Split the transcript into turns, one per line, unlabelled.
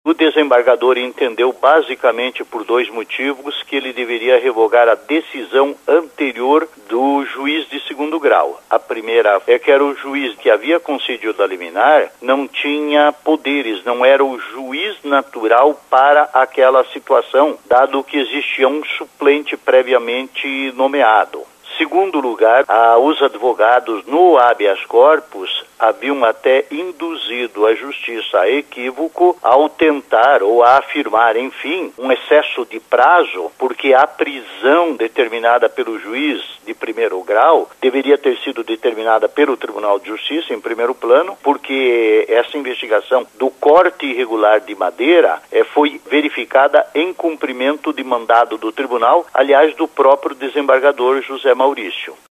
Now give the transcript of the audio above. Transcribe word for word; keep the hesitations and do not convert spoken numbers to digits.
O desembargador entendeu basicamente por dois motivos que ele deveria revogar a decisão anterior do juiz de segundo grau. A primeira é que era o juiz que havia concedido a liminar, não tinha poderes, não era o juiz natural para aquela situação, dado que existia um suplente previamente nomeado. Segundo lugar, ah, os advogados no habeas corpus haviam até induzido a justiça a equívoco ao tentar ou a afirmar, enfim, um excesso de prazo, porque a prisão determinada pelo juiz de primeiro grau deveria ter sido determinada pelo Tribunal de Justiça em primeiro plano, porque essa investigação do corte irregular de madeira eh, foi verificada em cumprimento de mandado do tribunal, aliás, do próprio desembargador José Maurício.